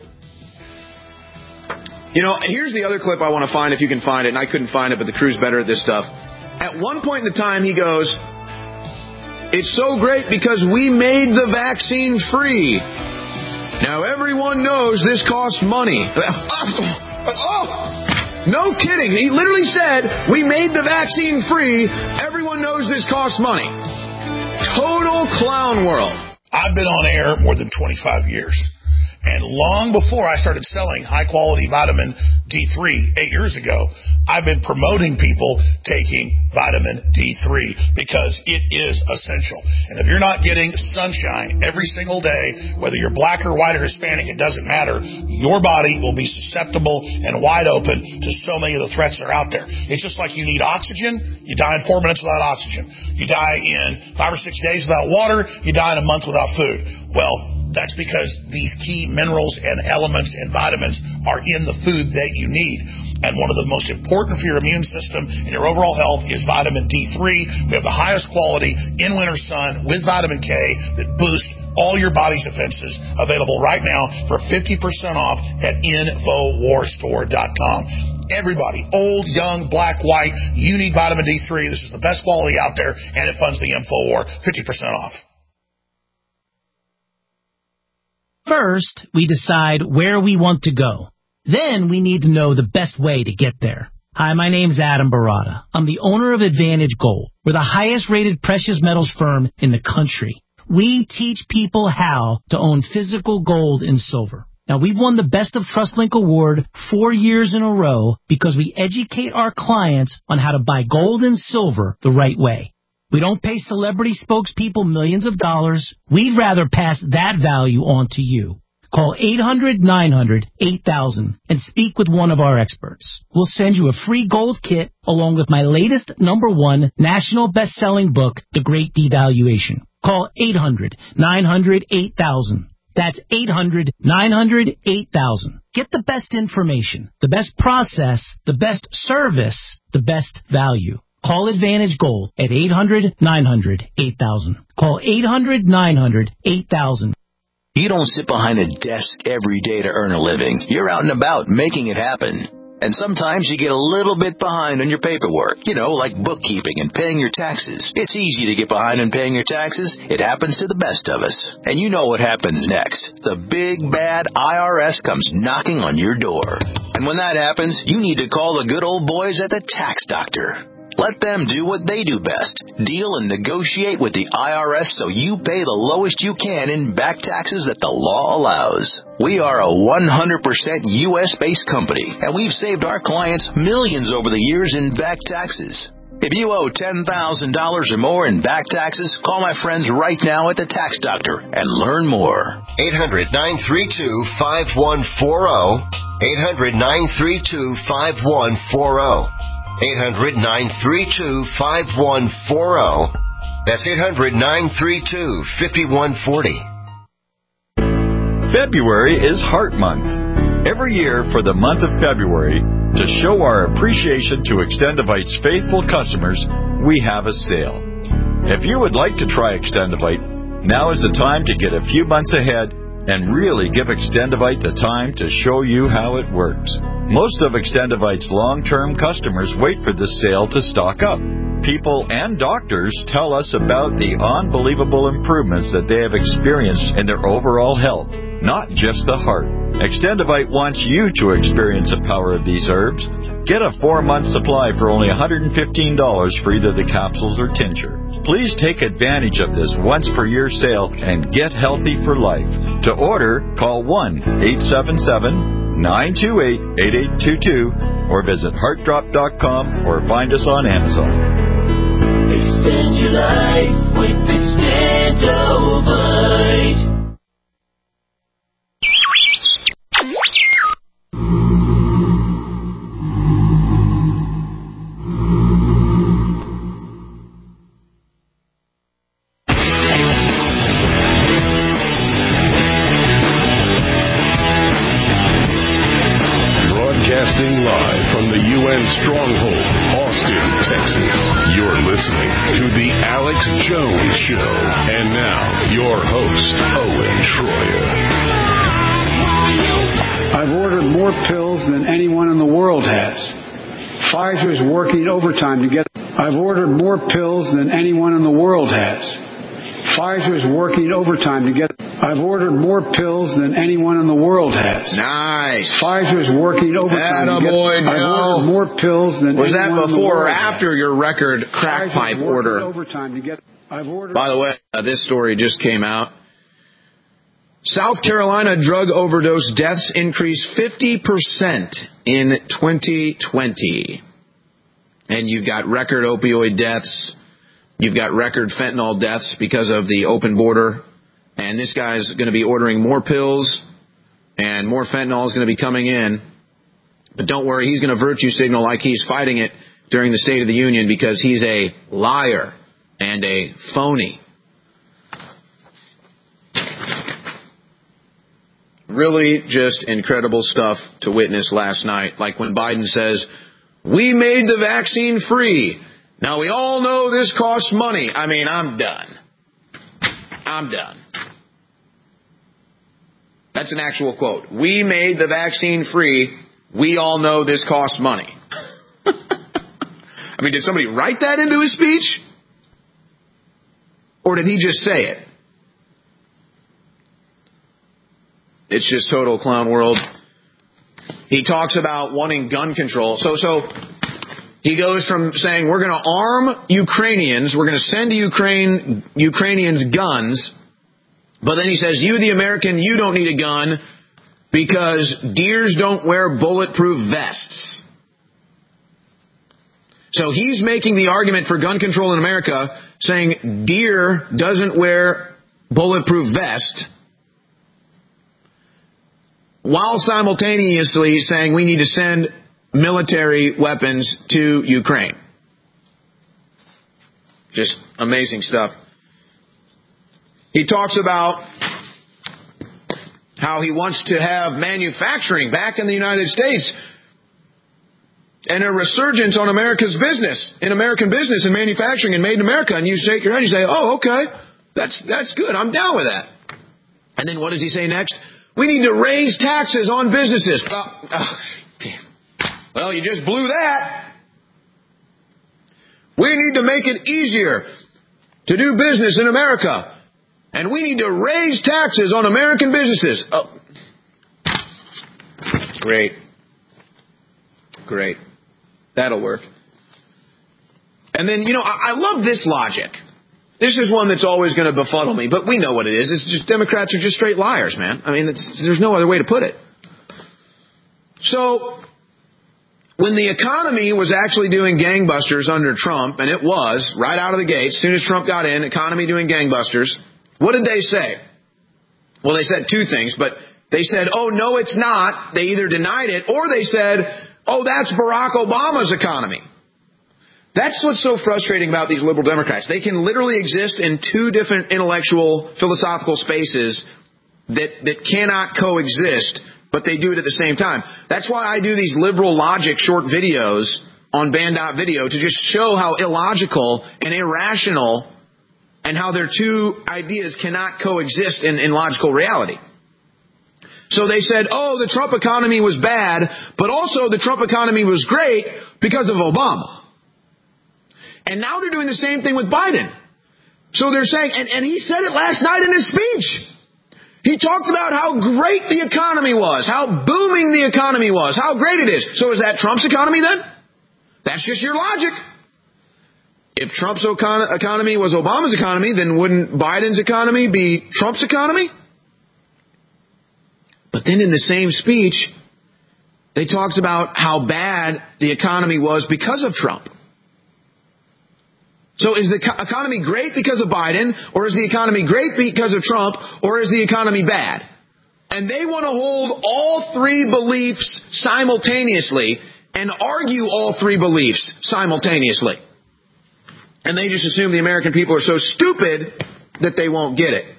You know, here's the other clip I want to find, if you can find it, and I couldn't find it, but the crew's better at this stuff. At one point in the time, he goes, it's so great because we made the vaccine free. Now, everyone knows this costs money. Oh, no kidding. He literally said, we made the vaccine free. Everyone knows this costs money. Total clown world. I've been on air more than twenty-five years. And long before I started selling high-quality vitamin D three eight years ago, I've been promoting people taking vitamin D three because it is essential. And if you're not getting sunshine every single day, whether you're black or white or Hispanic, it doesn't matter. Your body will be susceptible and wide open to so many of the threats that are out there. It's just like you need oxygen. You die in four minutes without oxygen. You die in five or six days without water. You die in a month without food. Well, That's because these key minerals and elements and vitamins are in the food that you need. And one of the most important for your immune system and your overall health is vitamin D three. We have the highest quality in winter sun with vitamin K that boosts all your body's defenses, available right now for fifty percent off at infowar store dot com. Everybody, old, young, black, white, you need vitamin D three. This is the best quality out there, and it funds the InfoWar, fifty percent off. First, we decide where we want to go. Then we need to know the best way to get there. Hi, my name's Adam Barada. I'm the owner of Advantage Gold. We're the highest rated precious metals firm in the country. We teach people how to own physical gold and silver. Now, we've won the Best of TrustLink Award four years in a row because we educate our clients on how to buy gold and silver the right way. We don't pay celebrity spokespeople millions of dollars. We'd rather pass that value on to you. Call eight hundred nine hundred eight thousand and speak with one of our experts. We'll send you a free gold kit along with my latest number one national best-selling book, The Great Devaluation. Call eight hundred nine hundred eight thousand. That's eight hundred nine hundred eight thousand. Get the best information, the best process, the best service, the best value. Call Advantage Gold at eight hundred nine hundred eight thousand. Call eight hundred nine hundred eight thousand. You don't sit behind a desk every day to earn a living. You're out and about making it happen. And sometimes you get a little bit behind on your paperwork, you know, like bookkeeping and paying your taxes. It's easy to get behind on paying your taxes. It happens to the best of us. And you know what happens next. The big, bad I R S comes knocking on your door. And when that happens, you need to call the good old boys at the Tax Doctor. Let them do what they do best. Deal and negotiate with the I R S so you pay the lowest you can in back taxes that the law allows. We are a one hundred percent U S-based company, and we've saved our clients millions over the years in back taxes. If you owe ten thousand dollars or more in back taxes, call my friends right now at the Tax Doctor and learn more. eight hundred nine three two five one four zero. eight hundred nine three two five one four zero. eight hundred nine three two five one four zero. That's eight hundred nine three two five one four zero. February is Heart Month. Every year for the month of February, to show our appreciation to Extendivite's faithful customers, we have a sale. If you would like to try Extendivite, now is the time to get a few months ahead and really give Extendivite the time to show you how it works. Most of Extendivite's long-term customers wait for this sale to stock up. People and doctors tell us about the unbelievable improvements that they have experienced in their overall health, not just the heart. Extendivite wants you to experience the power of these herbs. Get a four-month supply for only one hundred fifteen dollars for either the capsules or tincture. Please take advantage of this once-per-year sale and get healthy for life. To order, call one eight seven seven nine two eight eight eight two two or visit heart drop dot com or find us on Amazon. Extend your life with Extendivite. Broadcasting live from the U N Stronghold, Austin, Texas. You're listening to The Alex Jones Show. And now, your host, Owen Schroyer. I've ordered more pills than anyone in the world has. Pfizer's working overtime to get... I've ordered more pills than anyone in the world has. Pfizer's working overtime to get... I've ordered more pills than anyone in the world has. Nice. Pfizer's working overtime to get... Attaboy, I've Joe. ordered more pills than Was that anyone in the before or world after has. your record crack Pfizer's pipe working order? Overtime to get... I've ordered... By the way, uh, this story just came out. South Carolina drug overdose deaths increased fifty percent in twenty twenty. And you've got record opioid deaths. You've got record fentanyl deaths because of the open border. And this guy's going to be ordering more pills, and more fentanyl is going to be coming in. But don't worry, he's going to virtue signal like he's fighting it during the State of the Union because he's a liar and a phony. really just incredible stuff to witness last night. Like when Biden says, we made the vaccine free. Now we all know this costs money. I mean, I'm done. I'm done. That's an actual quote. We made the vaccine free. We all know this costs money. I mean, did somebody write that into his speech? Or did he just say it? It's just total clown world. He talks about wanting gun control. So, so he goes from saying we're going to arm Ukrainians, we're going to send to Ukraine Ukrainians guns, but then he says, you, the American, you don't need a gun because deers don't wear bulletproof vests. So he's making the argument for gun control in America, saying deer doesn't wear bulletproof vest, while simultaneously saying we need to send military weapons to Ukraine. Just amazing stuff. He talks about how he wants to have manufacturing back in the United States and a resurgence on America's business, in American business and manufacturing and made in America. And you shake your head and you say, oh, okay, that's, that's good. I'm down with that. And then what does he say next? We need to raise taxes on businesses. Oh, oh, damn. Well, you just blew that. We need to make it easier to do business in America. And we need to raise taxes on American businesses. Oh. Great. Great. That'll work. And then, you know, I, I love this logic. This is one that's always going to befuddle me, but we know what it is. It's just Democrats are just straight liars, man. I mean, it's, there's no other way to put it. So, when the economy was actually doing gangbusters under Trump, and it was, right out of the gate, as soon as Trump got in, economy doing gangbusters, what did they say? Well, they said two things, but they said, oh, no, it's not. They either denied it, or they said, oh, that's Barack Obama's economy. That's what's so frustrating about these liberal Democrats. They can literally exist in two different intellectual, philosophical spaces that, that cannot coexist, but they do it at the same time. That's why I do these liberal logic short videos on Band dot Video to just show how illogical and irrational and how their two ideas cannot coexist in, in logical reality. So they said, oh, the Trump economy was bad, but also the Trump economy was great because of Obama. And now they're doing the same thing with Biden. So they're saying, and, and he said it last night in his speech. He talked about how great the economy was, how booming the economy was, how great it is. So is that Trump's economy then? That's just your logic. If Trump's econ- economy was Obama's economy, then wouldn't Biden's economy be Trump's economy? But then in the same speech, they talked about how bad the economy was because of Trump. So is the economy great because of Biden, or is the economy great because of Trump, or is the economy bad? And they want to hold all three beliefs simultaneously and argue all three beliefs simultaneously. And they just assume the American people are so stupid that they won't get it.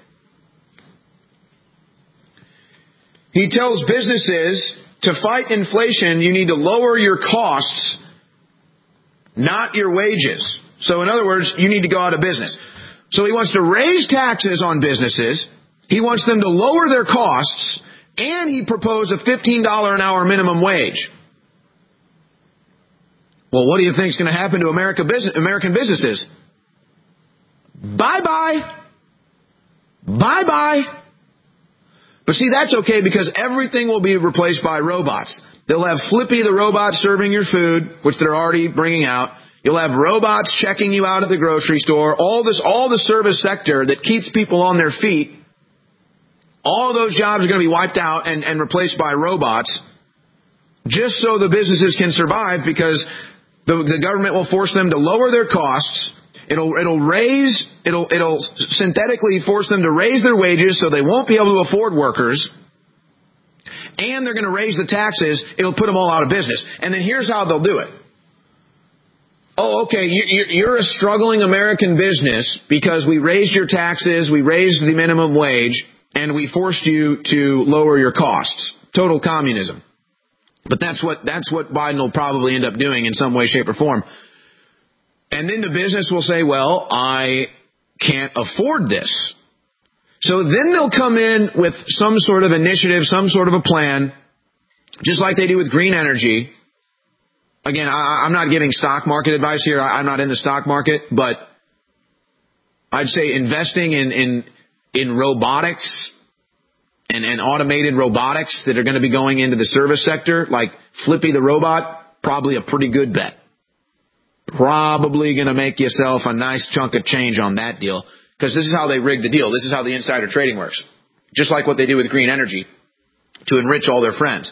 He tells businesses to fight inflation, you need to lower your costs, not your wages. So in other words, you need to go out of business. So he wants to raise taxes on businesses. He wants them to lower their costs. And he proposed a fifteen dollars an hour minimum wage. Well, what do you think is going to happen to America business, American businesses? Bye-bye. Bye-bye. But see, that's okay because everything will be replaced by robots. They'll have Flippy the robot serving your food, which they're already bringing out. You'll have robots checking you out at the grocery store. All this, all the service sector that keeps people on their feet, all of those jobs are going to be wiped out and, and replaced by robots just so the businesses can survive because the, the government will force them to lower their costs. It'll, it'll raise, it'll, it'll synthetically force them to raise their wages so they won't be able to afford workers. And they're going to raise the taxes. It'll put them all out of business. And then here's how they'll do it. Oh, okay, you're a struggling American business because we raised your taxes, we raised the minimum wage, and we forced you to lower your costs. Total communism. But that's what that's what Biden will probably end up doing in some way, shape, or form. And then the business will say, well, I can't afford this. So then they'll come in with some sort of initiative, some sort of a plan, just like they do with green energy. Again, I, I'm not giving stock market advice here. I, I'm not in the stock market, but I'd say investing in in, in robotics and, and automated robotics that are going to be going into the service sector, like Flippy the robot, probably a pretty good bet. Probably going to make yourself a nice chunk of change on that deal, because this is how they rig the deal. This is how the insider trading works. Just like what they do with green energy to enrich all their friends.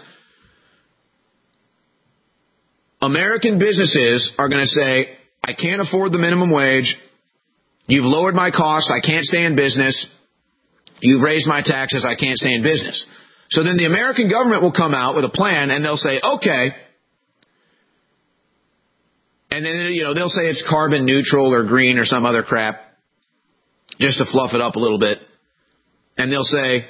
American businesses are going to say, I can't afford the minimum wage. You've lowered my costs. I can't stay in business. You've raised my taxes. I can't stay in business. So then the American government will come out with a plan, and they'll say, okay. And then, you know, they'll say it's carbon neutral or green or some other crap, just to fluff it up a little bit. And they'll say,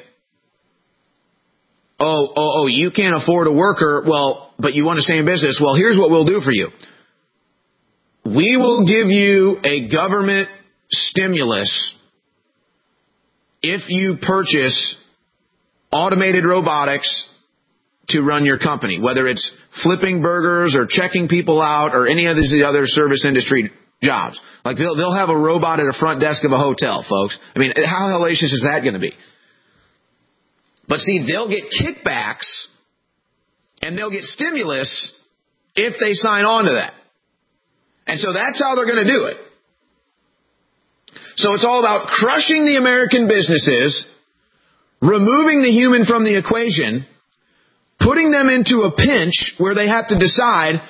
oh, oh, oh, you can't afford a worker. Well, but you want to stay in business. Well, here's what we'll do for you. We will give you a government stimulus if you purchase automated robotics to run your company, whether it's flipping burgers or checking people out or any of these other service industry jobs. Like they'll they'll have a robot at a front desk of a hotel, folks. I mean, how hellacious is that going to be? But see, they'll get kickbacks and they'll get stimulus if they sign on to that. And so that's how they're going to do it. So it's all about crushing the American businesses, removing the human from the equation, putting them into a pinch where they have to decide,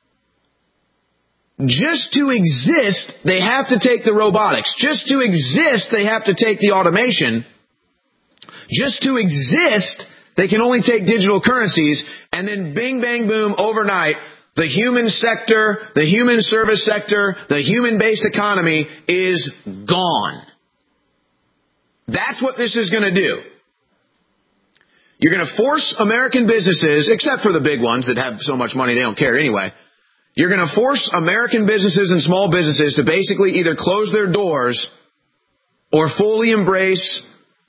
just to exist, they have to take the robotics. Just to exist, they have to take the automation. Just to exist, they can only take digital currencies. And then bing, bang, boom, overnight, the human sector, the human service sector, the human-based economy is gone. That's what this is going to do. You're going to force American businesses, except for the big ones that have so much money they don't care anyway. You're going to force American businesses and small businesses to basically either close their doors or fully embrace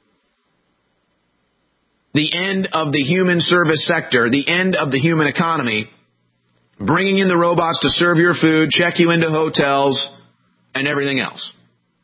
the end of the human service sector, the end of the human economy, bringing in the robots to serve your food, check you into hotels, and everything else.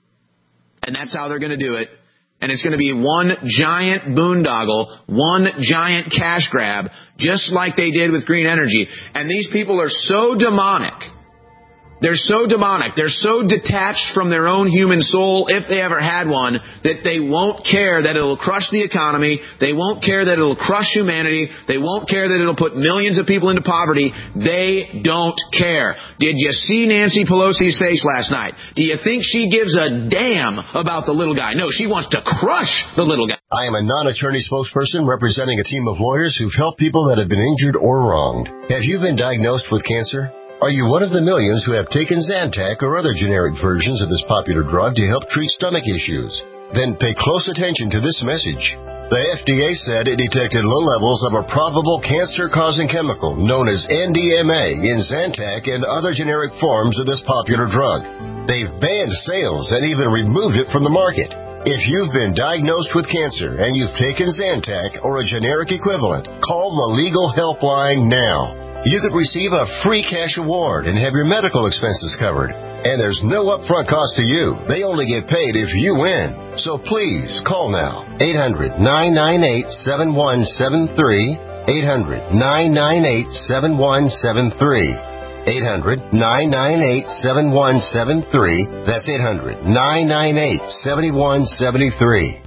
And that's how they're going to do it. And it's going to be one giant boondoggle, one giant cash grab, just like they did with green energy. And these people are so demonic. They're so demonic. They're so detached from their own human soul, if they ever had one, that they won't care that it'll crush the economy. They won't care that it'll crush humanity. They won't care that it'll put millions of people into poverty. They don't care. Did you see Nancy Pelosi's face last night? Do you think she gives a damn about the little guy? No, she wants to crush the little guy. I am a non-attorney spokesperson representing a team of lawyers who've helped people that have been injured or wronged. Have you been diagnosed with cancer? Are you one of the millions who have taken Zantac or other generic versions of this popular drug to help treat stomach issues? Then pay close attention to this message. The F D A said it detected low levels of a probable cancer-causing chemical known as N D M A in Zantac and other generic forms of this popular drug. They've banned sales and even removed it from the market. If you've been diagnosed with cancer and you've taken Zantac or a generic equivalent, call the Legal Helpline now. You could receive a free cash award and have your medical expenses covered. And there's no upfront cost to you. They only get paid if you win. So please call now. eight hundred, nine nine eight, seven one seven three. eight hundred, nine nine eight, seven one seven three. eight hundred, nine nine eight, seven one seven three. That's eight hundred, nine nine eight, seven one seven three.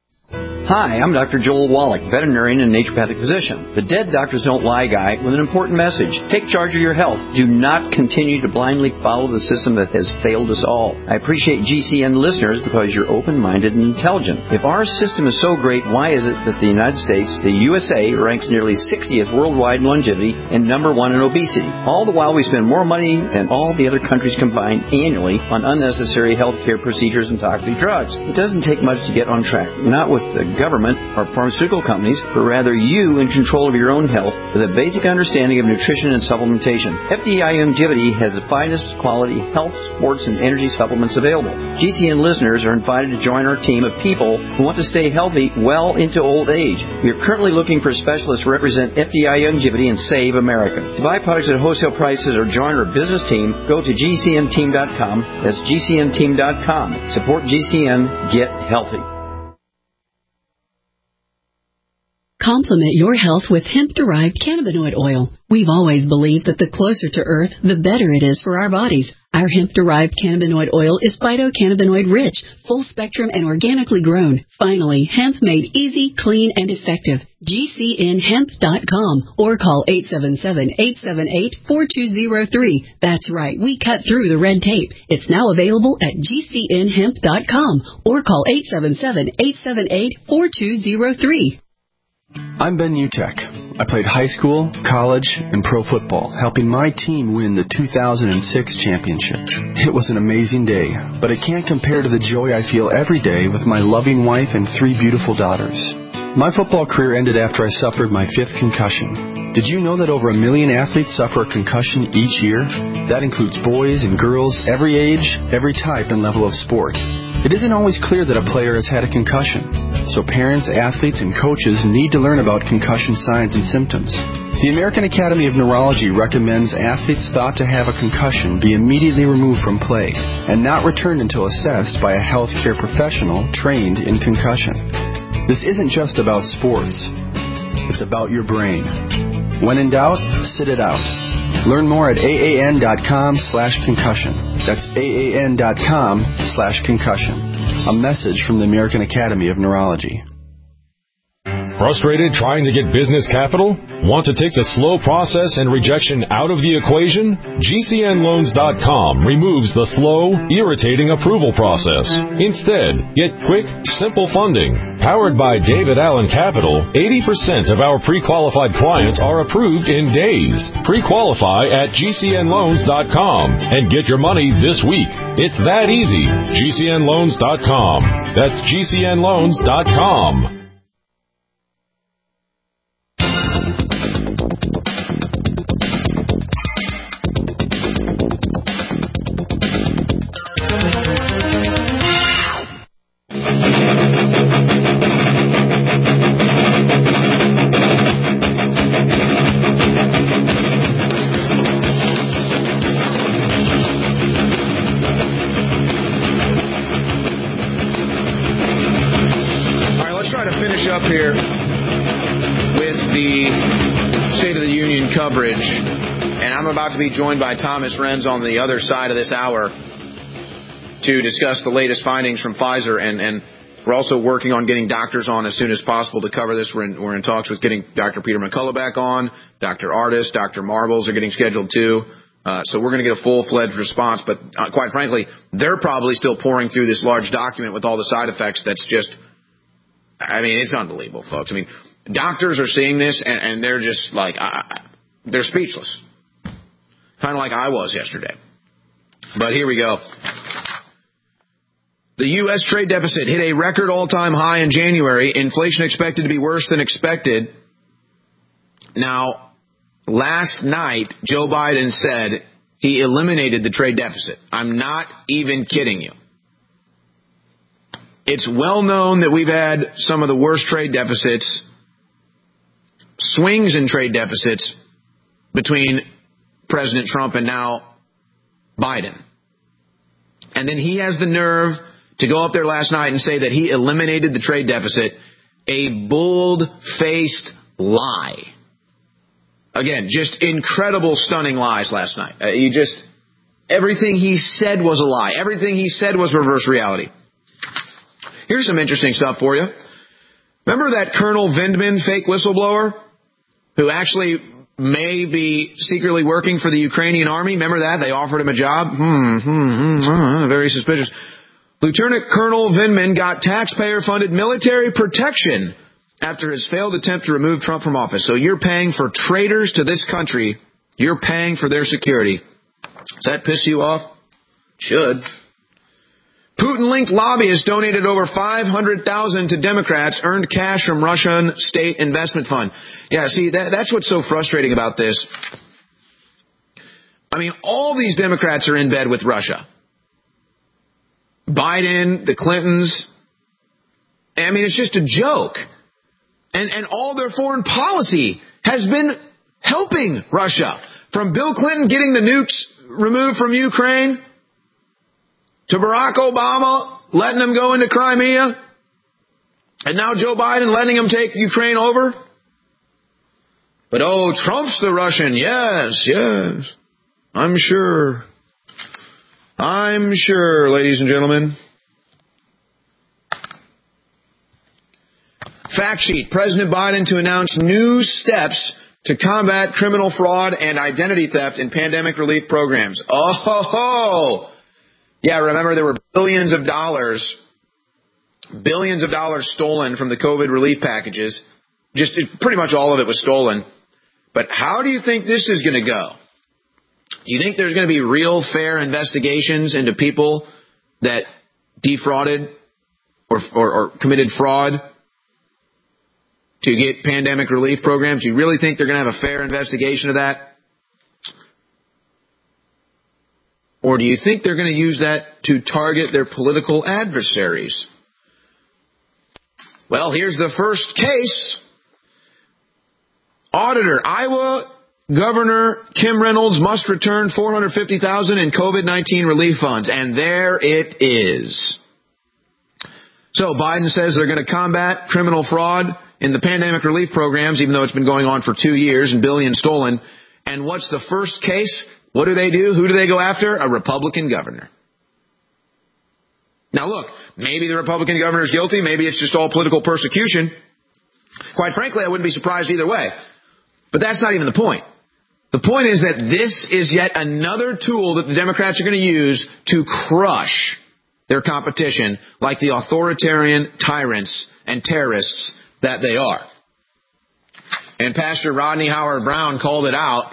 Hi, I'm Doctor Joel Wallach, veterinarian and naturopathic physician. The Dead Doctors Don't Lie guy with an important message. Take charge of your health. Do not continue to blindly follow the system that has failed us all. I appreciate G C N listeners because you're open-minded and intelligent. If our system is so great, why is it that the United States, the U S A, ranks nearly sixtieth worldwide in longevity and number one in obesity? All the while we spend more money than all the other countries combined annually on unnecessary health care procedures and toxic drugs. It doesn't take much to get on track. Not with the government or pharmaceutical companies, but rather you in control of your own health with a basic understanding of nutrition and supplementation. F D I Longevity has the finest quality health, sports, and energy supplements available. G C N listeners are invited to join our team of people who want to stay healthy well into old age. We are currently looking for specialists to represent F D I Longevity and Save America. To buy products at wholesale prices or join our business team, go to G C N team dot com. That's G C N team dot com. Support G C N. Get healthy. Complement your health with hemp-derived cannabinoid oil. We've always believed that the closer to Earth, the better it is for our bodies. Our hemp-derived cannabinoid oil is phytocannabinoid-rich, full-spectrum, and organically grown. Finally, hemp made easy, clean, and effective. G C N hemp dot com or call eight seven seven, eight seven eight, four two zero three. That's right, we cut through the red tape. It's now available at G C N hemp dot com or call eight seven seven, eight seven eight, four two zero three. I'm Ben Utek. I played high school, college, and pro football, helping my team win the two thousand six championship. It was an amazing day, but it can't compare to the joy I feel every day with my loving wife and three beautiful daughters. My football career ended after I suffered my fifth concussion. Did you know that over a million athletes suffer a concussion each year? That includes boys and girls, every age, every type and level of sport. It isn't always clear that a player has had a concussion, so parents, athletes, and coaches need to learn about concussion signs and symptoms. The American Academy of Neurology recommends athletes thought to have a concussion be immediately removed from play and not returned until assessed by a healthcare professional trained in concussion. This isn't just about sports. It's about your brain. When in doubt, sit it out. Learn more at A A N dot com slash concussion. That's A A N dot com slash concussion. A message from the American Academy of Neurology. Frustrated trying to get business capital? Want to take the slow process and rejection out of the equation? G C N loans dot com removes the slow, irritating approval process. Instead, get quick, simple funding. Powered by David Allen Capital, eighty percent of our pre-qualified clients are approved in days. Pre-qualify at G C N loans dot com and get your money this week. It's that easy. G C N loans dot com. That's G C N loans dot com. To be joined by Thomas Renz on the other side of this hour to discuss the latest findings from Pfizer, and, and we're also working on getting doctors on as soon as possible to cover this. We're in, we're in talks with getting Doctor Peter McCullough back on, Doctor Artis, Doctor Marbles are getting scheduled too. Uh, so we're going to get a full-fledged response, but uh, quite frankly, they're probably still pouring through this large document with all the side effects. That's just, I mean, it's unbelievable, folks. I mean, doctors are seeing this and, and they're just like, uh, they're speechless. Kind of like I was yesterday. But here we go. The U S trade deficit hit a record all-time high in January. Inflation expected to be worse than expected. Now, last night, Joe Biden said he eliminated the trade deficit. I'm not even kidding you. It's well known that we've had some of the worst trade deficits, swings in trade deficits between President Trump and now Biden. And then he has the nerve to go up there last night and say that he eliminated the trade deficit. A bold-faced lie. Again, just incredible, stunning lies last night. Uh, you just, everything he said was a lie. Everything he said was reverse reality. Here's some interesting stuff for you. Remember that Colonel Vindman fake whistleblower who actually may be secretly working for the Ukrainian army? Remember that? They offered him a job? Hmm, hmm, hmm, very suspicious. Lieutenant Colonel Vindman got taxpayer-funded military protection after his failed attempt to remove Trump from office. So you're paying for traitors to this country. You're paying for their security. Does that piss you off? Should. Putin-linked lobbyists donated over five hundred thousand dollars to Democrats, earned cash from Russian state investment fund. Yeah, see, that, that's what's so frustrating about this. I mean, all these Democrats are in bed with Russia. Biden, the Clintons. I mean, it's just a joke. And, and all their foreign policy has been helping Russia. From Bill Clinton getting the nukes removed from Ukraine, to Barack Obama letting them go into Crimea, and now Joe Biden letting them take Ukraine over. But oh, Trump's the Russian. Yes, yes. I'm sure. I'm sure, ladies and gentlemen. Fact sheet. President Biden to announce new steps to combat criminal fraud and identity theft in pandemic relief programs. Oh, ho, ho. Yeah, remember there were billions of dollars, billions of dollars stolen from the COVID relief packages. Just pretty much all of it was stolen. But how do you think this is going to go? Do you think there's going to be real fair investigations into people that defrauded or, or, or committed fraud to get pandemic relief programs? Do you really think they're going to have a fair investigation of that? Or do you think they're going to use that to target their political adversaries? Well, here's the first case. Auditor, Iowa Governor Kim Reynolds must return four hundred fifty thousand dollars in COVID nineteen relief funds. And there it is. So Biden says they're going to combat criminal fraud in the pandemic relief programs, even though it's been going on for two years and billions stolen. And what's the first case? What do they do? Who do they go after? A Republican governor. Now look, maybe the Republican governor is guilty. Maybe it's just all political persecution. Quite frankly, I wouldn't be surprised either way. But that's not even the point. The point is that this is yet another tool that the Democrats are going to use to crush their competition like the authoritarian tyrants and terrorists that they are. And Pastor Rodney Howard-Browne called it out.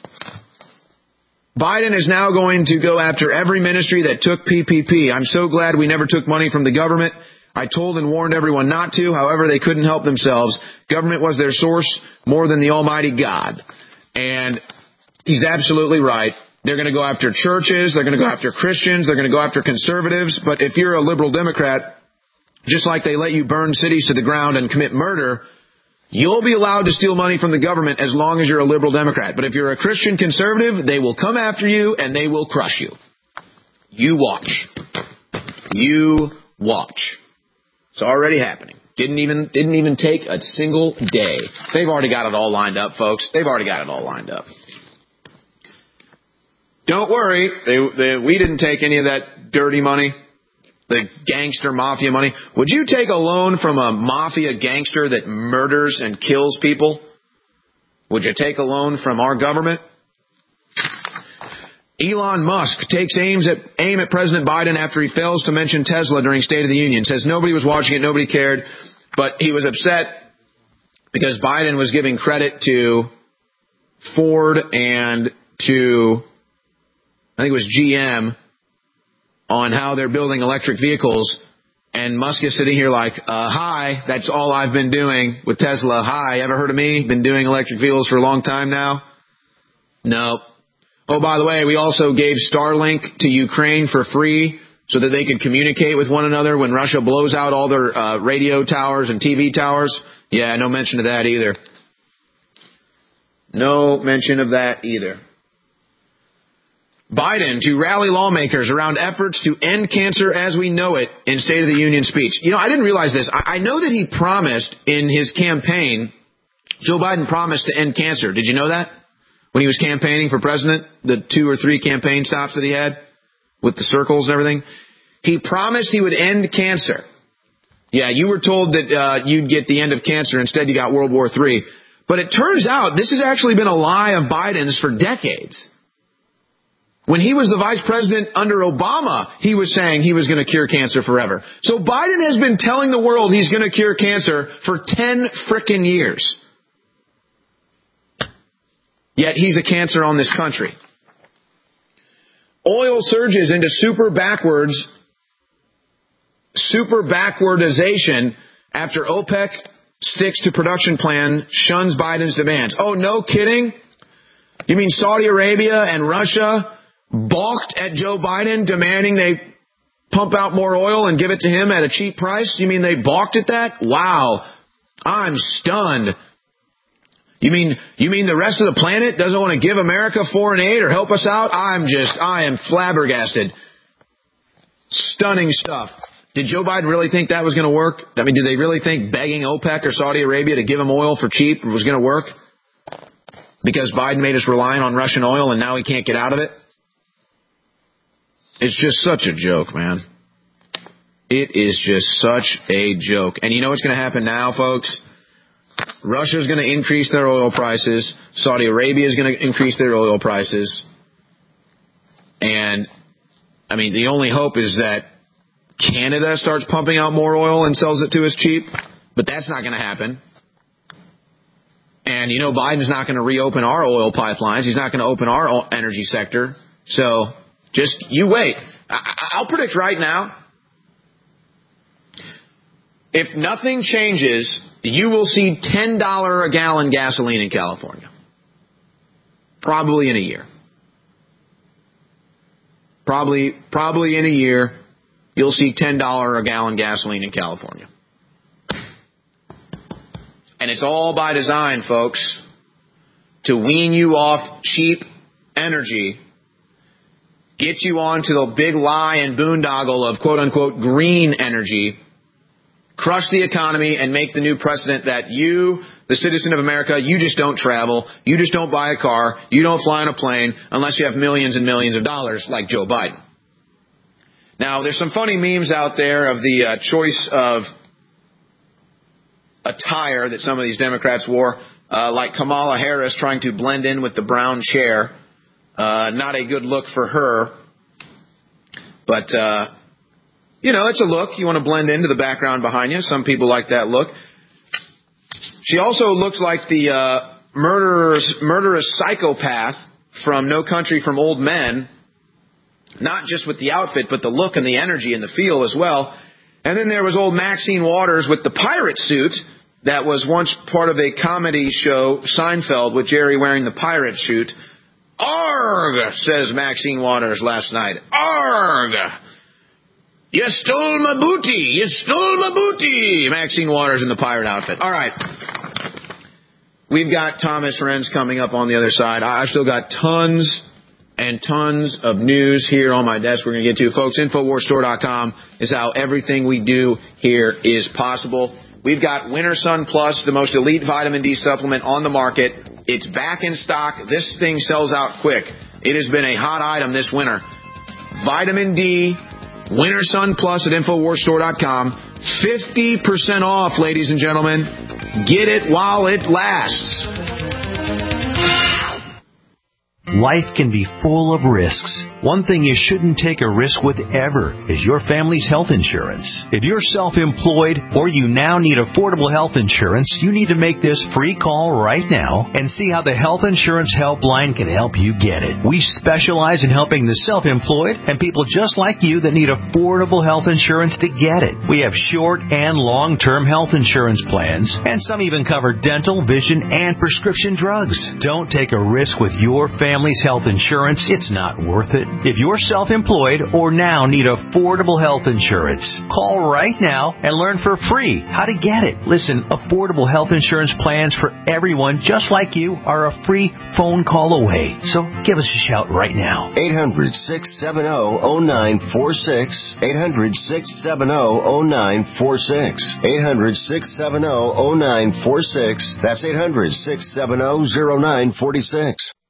Biden is now going to go after every ministry that took P P P. I'm so glad we never took money from the government. I told and warned everyone not to. However, they couldn't help themselves. Government was their source more than the Almighty God. And he's absolutely right. They're going to go after churches. They're going to go after Christians. They're going to go after conservatives. But if you're a liberal Democrat, just like they let you burn cities to the ground and commit murder, you'll be allowed to steal money from the government as long as you're a liberal Democrat. But if you're a Christian conservative, they will come after you and they will crush you. You watch. You watch. It's already happening. Didn't even didn't even take a single day. They've already got it all lined up, folks. They've already got it all lined up. Don't worry. They, they, we didn't take any of that dirty money. The gangster mafia money. Would you take a loan from a mafia gangster that murders and kills people? Would you take a loan from our government? Elon Musk takes aims at, aim at President Biden after he fails to mention Tesla during State of the Union. Says nobody was watching it, nobody cared, but he was upset because Biden was giving credit to Ford and to, I think it was G M, on how they're building electric vehicles, and Musk is sitting here like, uh, hi, that's all I've been doing with Tesla. Hi, ever heard of me? Been doing electric vehicles for a long time now? No. Oh, by the way, we also gave Starlink to Ukraine for free so that they could communicate with one another when Russia blows out all their uh, radio towers and T V towers. Yeah, no mention of that either. No mention of that either. Biden to rally lawmakers around efforts to end cancer as we know it in State of the Union speech. You know, I didn't realize this. I, I know that he promised in his campaign, Joe Biden promised to end cancer. Did you know that? When he was campaigning for president, the two or three campaign stops that he had with the circles and everything, he promised he would end cancer. Yeah, you were told that uh, you'd get the end of cancer. Instead, you got World War Three. But it turns out this has actually been a lie of Biden's for decades. When he was the vice president under Obama, he was saying he was going to cure cancer forever. So Biden has been telling the world he's going to cure cancer for ten frickin' years. Yet he's a cancer on this country. Oil surges into super backwards super backwardization after OPEC sticks to production plan, shuns Biden's demands. Oh, no kidding? You mean Saudi Arabia and Russia balked at Joe Biden demanding they pump out more oil and give it to him at a cheap price? You mean they balked at that? Wow. I'm stunned. You mean you mean the rest of the planet doesn't want to give America foreign aid or help us out? I'm just, I am flabbergasted. Stunning stuff. Did Joe Biden really think that was going to work? I mean, did they really think begging OPEC or Saudi Arabia to give him oil for cheap was going to work? Because Biden made us reliant on Russian oil and now he can't get out of it? It's just such a joke, man. It is just such a joke. And you know what's going to happen now, folks? Russia's going to increase their oil prices. Saudi Arabia is going to increase their oil prices. And, I mean, the only hope is that Canada starts pumping out more oil and sells it to us cheap. But that's not going to happen. And, you know, Biden's not going to reopen our oil pipelines. He's not going to open our energy sector. So just you wait. I- I'll predict right now, if nothing changes, you will see ten dollars a gallon gasoline in California. Probably in a year. Probably, probably in a year, you'll see ten dollars a gallon gasoline in California. And it's all by design, folks, to wean you off cheap energy, get you onto the big lie and boondoggle of quote-unquote green energy, crush the economy, and make the new precedent that you, the citizen of America, you just don't travel, you just don't buy a car, you don't fly on a plane unless you have millions and millions of dollars like Joe Biden. Now, there's some funny memes out there of the uh, choice of attire that some of these Democrats wore, uh, like Kamala Harris trying to blend in with the brown chair. Uh, not a good look for her. But, uh, you know, it's a look. You want to blend into the background behind you. Some people like that look. She also looks like the uh, murderous, murderous psychopath from No Country for Old Men, not just with the outfit, but the look and the energy and the feel as well. And then there was old Maxine Waters with the pirate suit that was once part of a comedy show, Seinfeld, with Jerry wearing the pirate suit. Arg, says Maxine Waters last night. Arg! You stole my booty! You stole my booty! Maxine Waters in the pirate outfit. All right. We've got Thomas Renz coming up on the other side. I've still got tons and tons of news here on my desk we're going to get to. Folks, Infowars Store dot com is how everything we do here is possible. We've got Winter Sun Plus, the most elite vitamin D supplement on the market. It's back in stock. This thing sells out quick. It has been a hot item this winter. Vitamin D, Winter Sun Plus at Infowars Store dot com. fifty percent off, ladies and gentlemen. Get it while it lasts. Life can be full of risks. One thing you shouldn't take a risk with ever is your family's health insurance. If you're self-employed or you now need affordable health insurance, you need to make this free call right now and see how the Health Insurance Helpline can help you get it. We specialize in helping the self-employed and people just like you that need affordable health insurance to get it. We have short and long-term health insurance plans, and some even cover dental, vision, and prescription drugs. Don't take a risk with your family's health insurance. It's not worth it. If you're self-employed or now need affordable health insurance, call right now and learn for free how to get it. Listen, affordable health insurance plans for everyone just like you are a free phone call away. So give us a shout right now. eight hundred, six seven zero, zero nine four six. eight hundred, six seven zero, zero nine four six. eight hundred, six seven zero, zero nine four six. That's eight hundred, six seven zero, zero nine four six.